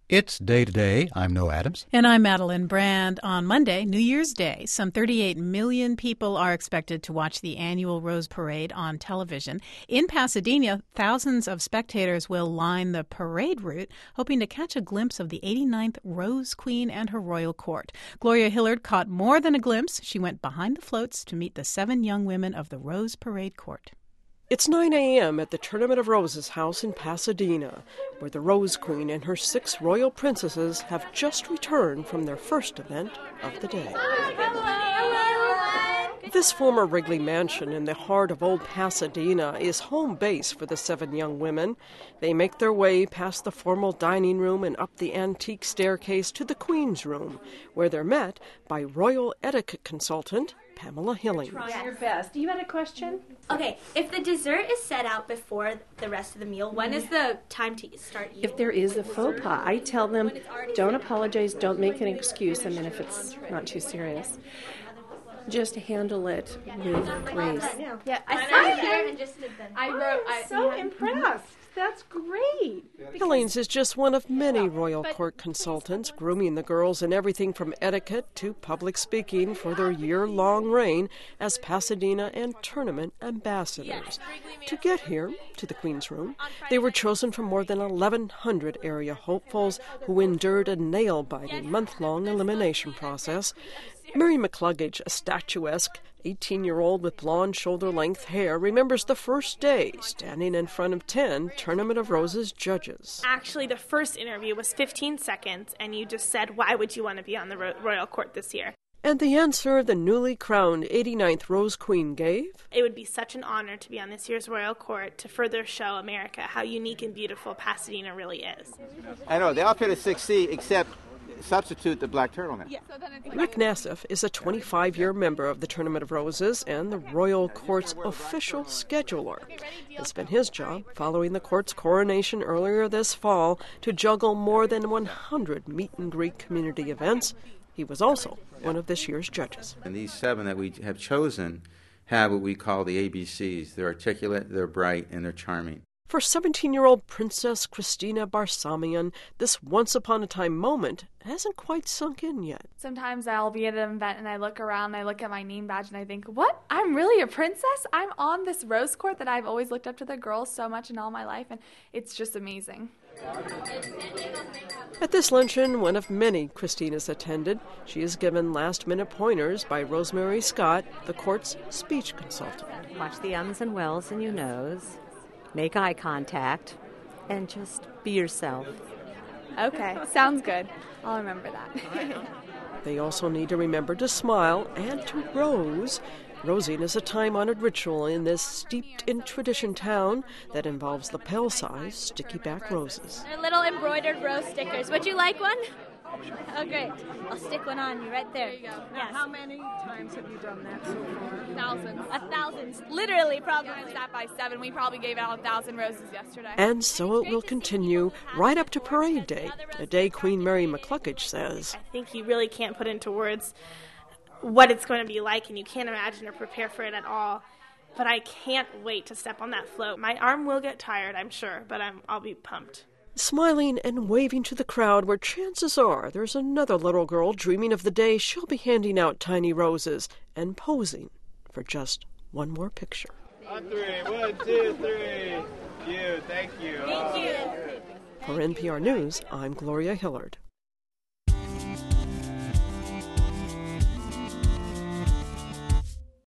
It's Day to Day. I'm Noah Adams. And I'm Madeline Brand. On Monday, New Year's Day, some 38 million people are expected to watch the annual Rose Parade on television. In Pasadena, thousands of spectators will line the parade route, hoping to catch a glimpse of the 89th Rose Queen and her royal court. Gloria Hillard caught more than a glimpse. She went behind the floats to meet the 7 young women of the Rose Parade Court. It's 9 a.m. at the Tournament of Roses house in Pasadena, where the Rose Queen and her 6 royal princesses have just returned from their first event of the day. This former Wrigley Mansion in the heart of old Pasadena is home base for the 7 young women. They make their way past the formal dining room and up the antique staircase to the Queen's Room, where they're met by royal etiquette consultant Pamela Hilling. Try your best. You had a question? Okay, if the dessert is set out before the rest of the meal, when is the time to start eating? If there is a faux pas, I tell them, don't apologize, don't make an excuse. I mean, if it's not too serious. Just handle it with grace. Yeah, I sat here and just did that. I'm so impressed. That's great. Hillings is just one of many royal court consultants grooming the girls in everything from etiquette to public speaking for their year-long reign as Pasadena and tournament ambassadors. To get here, to the Queen's Room, they were chosen from more than 1,100 area hopefuls who endured a nail-biting month-long elimination process. Mary McCluggage, a statuesque 18-year-old with blonde shoulder-length hair, remembers the first day standing in front of 10 Tournament of Roses judges. Actually, the first interview was 15 seconds, and you just said, why would you want to be on the royal court this year? And the answer the newly crowned 89th Rose Queen gave? It would be such an honor to be on this year's royal court to further show America how unique and beautiful Pasadena really is. I know, they all fit a 6C except substitute the black turtleneck. Yeah. Rick Nassif is a 25-year member of the Tournament of Roses and the Royal Court's official scheduler. It's been his job, following the court's coronation earlier this fall, to juggle more than 100 meet-and-greet community events. He was also one of this year's judges. And these 7 that we have chosen have what we call the ABCs. They're articulate, they're bright, and they're charming. For 17-year-old Princess Christina Barsamian, this once-upon-a-time moment hasn't quite sunk in yet. Sometimes I'll be at an event and I look around, I look at my name badge and I think, what? I'm really a princess? I'm on this rose court that I've always looked up to the girls so much in all my life, and it's just amazing. At this luncheon, one of many Christina's attended, she is given last-minute pointers by Rosemary Scott, the court's speech consultant. Watch the ums and wells in your nose. Make eye contact, and just be yourself. Okay, sounds good. I'll remember that. They also need to remember to smile and to rose. Rosing is a time-honored ritual in this steeped-in-tradition town that involves the pale-sized, sticky-back roses. They're little embroidered rose stickers. Would you like one? Oh, great. I'll stick one on you right there. There you go. Yes. How many times have you done that so far? Thousands. 1,000. Literally, probably. Times that by 7. We probably gave out 1,000 roses yesterday. And so it will continue right up to Parade Day, a day Queen Mary McCluggage says. I think you really can't put into words what it's going to be like, and you can't imagine or prepare for it at all. But I can't wait to step on that float. My arm will get tired, I'm sure, but I'll be pumped. Smiling and waving to the crowd where chances are there's another little girl dreaming of the day she'll be handing out tiny roses and posing for just one more picture. On 3, 1, 2, 3. Thank you. Thank you. For NPR News, I'm Gloria Hillard.